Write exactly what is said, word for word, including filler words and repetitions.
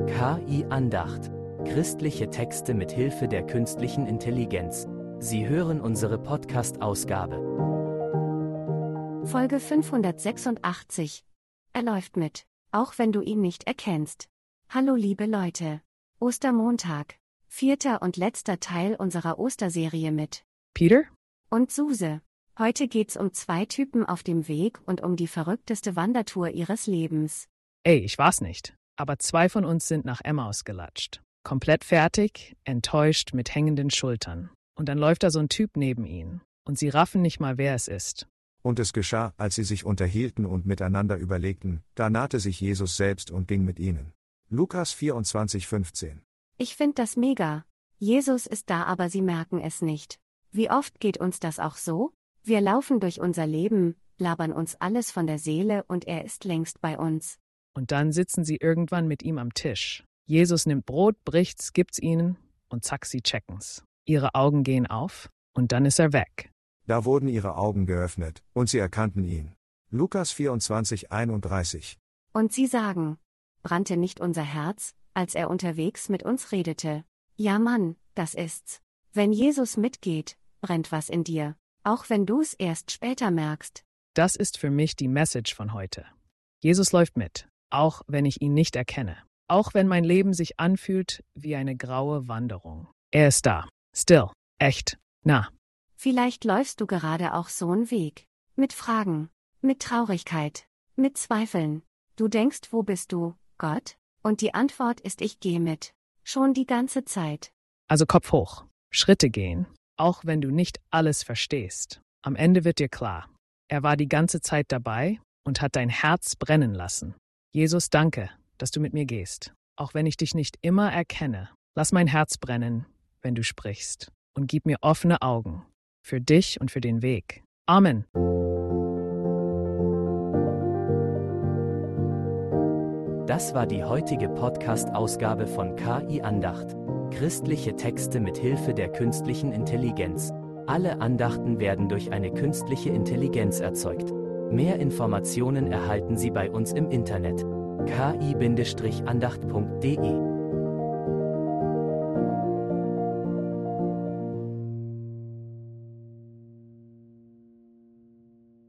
K I-Andacht. Christliche Texte mit Hilfe der künstlichen Intelligenz. Sie hören unsere Podcast-Ausgabe. Folge fünfhundertsechsundachtzig. Er läuft mit, auch wenn du ihn nicht erkennst. Hallo liebe Leute. Ostermontag. Vierter und letzter Teil unserer Osterserie mit Peter und Suse. Heute geht's um zwei Typen auf dem Weg und um die verrückteste Wandertour ihres Lebens. Ey, ich war's nicht. Aber zwei von uns sind nach Emmaus gelatscht. Komplett fertig, enttäuscht, mit hängenden Schultern. Und dann läuft da so ein Typ neben ihnen. Und sie raffen nicht mal, wer es ist. Und es geschah, als sie sich unterhielten und miteinander überlegten, da nahte sich Jesus selbst und ging mit ihnen. Lukas vierundzwanzig fünfzehn. Ich find das mega. Jesus ist da, aber sie merken es nicht. Wie oft geht uns das auch so? Wir laufen durch unser Leben, labern uns alles von der Seele und er ist längst bei uns. Und dann sitzen sie irgendwann mit ihm am Tisch. Jesus nimmt Brot, bricht's, gibt's ihnen und zack, sie checken's. Ihre Augen gehen auf und dann ist er weg. Da wurden ihre Augen geöffnet, und sie erkannten ihn. Lukas vierundzwanzig einunddreißig. Und sie sagen, brannte nicht unser Herz, als er unterwegs mit uns redete? Ja Mann, das ist's. Wenn Jesus mitgeht, brennt was in dir, auch wenn du's erst später merkst. Das ist für mich die Message von heute. Jesus läuft mit, auch wenn ich ihn nicht erkenne. Auch wenn mein Leben sich anfühlt wie eine graue Wanderung. Er ist da. Still. Echt. Nah. Vielleicht läufst du gerade auch so einen Weg. Mit Fragen. Mit Traurigkeit. Mit Zweifeln. Du denkst, wo bist du, Gott? Und die Antwort ist, ich gehe mit. Schon die ganze Zeit. Also Kopf hoch. Schritte gehen. Auch wenn du nicht alles verstehst. Am Ende wird dir klar. Er war die ganze Zeit dabei und hat dein Herz brennen lassen. Jesus, danke, dass du mit mir gehst. Auch wenn ich dich nicht immer erkenne. Lass mein Herz brennen, wenn du sprichst. Und gib mir offene Augen. Für dich und für den Weg. Amen. Das war die heutige Podcast-Ausgabe von K I-Andacht. Christliche Texte mit Hilfe der künstlichen Intelligenz. Alle Andachten werden durch eine künstliche Intelligenz erzeugt. Mehr Informationen erhalten Sie bei uns im Internet. k i Bindestrich andacht punkt de